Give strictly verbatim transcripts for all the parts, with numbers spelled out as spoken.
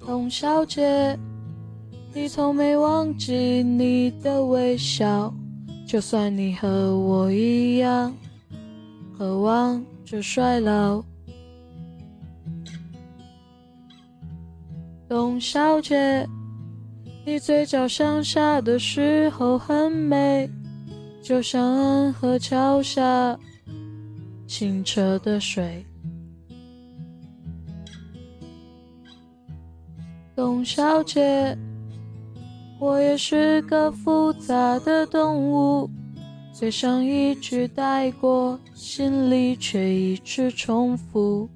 董小姐，你从没忘记你的微笑，就算你和我一样渴望着衰老。董小姐，你嘴角向下的时候很美，就像安河桥下清澈的水。董小姐，我也是个复杂的动物，嘴上一句带过，心里却一直重复。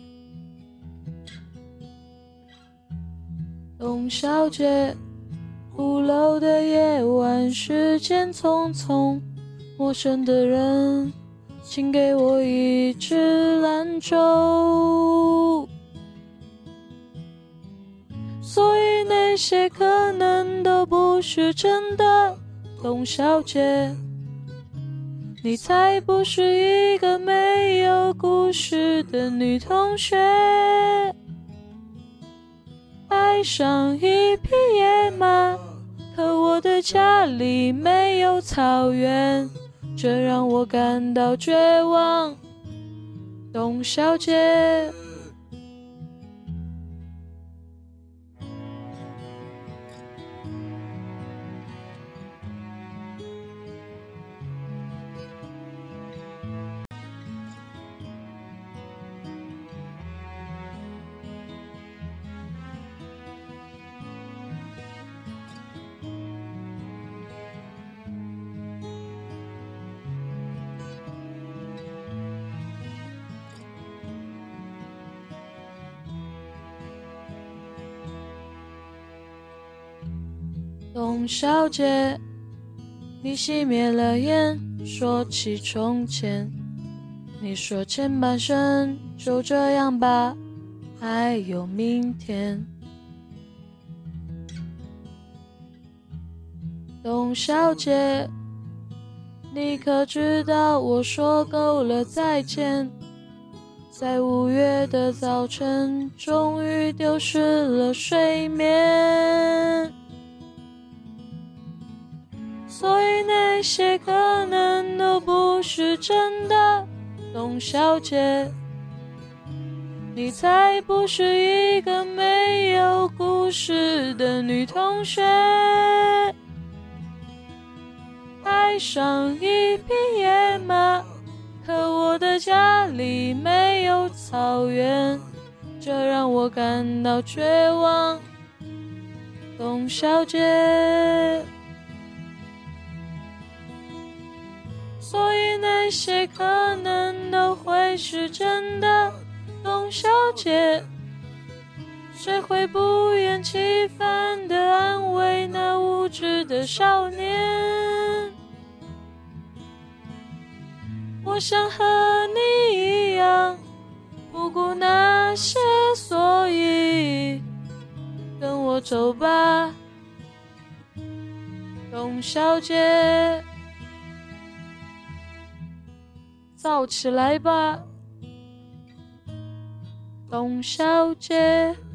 董小姐，鼓楼的夜晚，时间匆匆，陌生的人，请给我一支兰州。所以那些可能都不是真的，董小姐，你才不是一个没有故事的女同学。爱上一匹野马，可我的家里没有草原，这让我感到绝望，董小姐。董小姐，你熄灭了烟，说起从前，你说前半生就这样吧，还有明天。董小姐，你可知道我说够了再见，在五月的早晨终于丢失了睡眠。所以那些可能都不是真的，董小姐，你才不是一个没有故事的女同学。爱上一匹野马，可我的家里没有草原，这让我感到绝望，董小姐。所以那些可能都会是真的，董小姐，谁会不厌其烦地安慰那无知的少年？我想和你一样，不顾那些所以，跟我走吧，董小姐。燥起来吧，董小姐。